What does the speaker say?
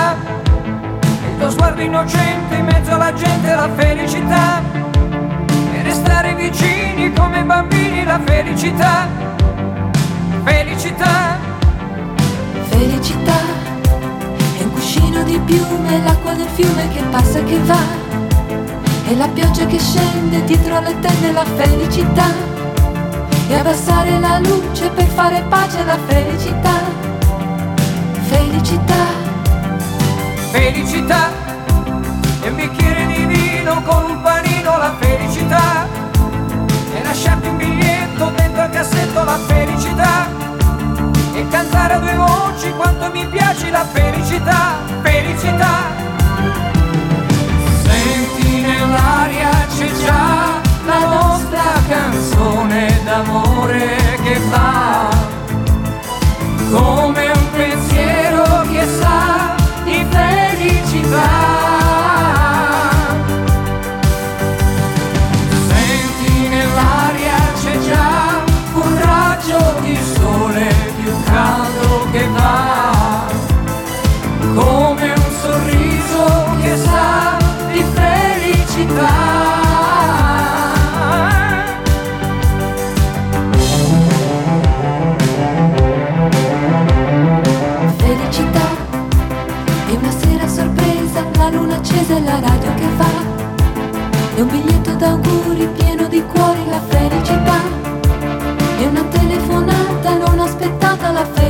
felicità, il tuo sguardo innocente in mezzo alla gente, la felicità, e restare vicini come bambini, la felicità, felicità. Felicità è un cuscino di piume, l'acqua del fiume che passa e che va, e la pioggia che scende dietro le tende, la felicità, e abbassare la luce per fare pace, la felicità, felicità. Felicità è un bicchiere di vino con un panino, la felicità, e lasciarti un biglietto dentro al cassetto, la felicità, e cantare a due voci quanto mi piace, la felicità, felicità. Senti nell'aria c'è già la nostra canzone d'amore che va come un pensiero che sa di felicità. Senti nell'aria c'è già un raggio di sole più caldo che va come un sorriso che sa di felicità. Felicità è una sera sorpresa, la luna accesa e la radio che va, è un biglietto d'auguri pieno di cuori, la felicità, è una telefonata non aspettata, la felicità.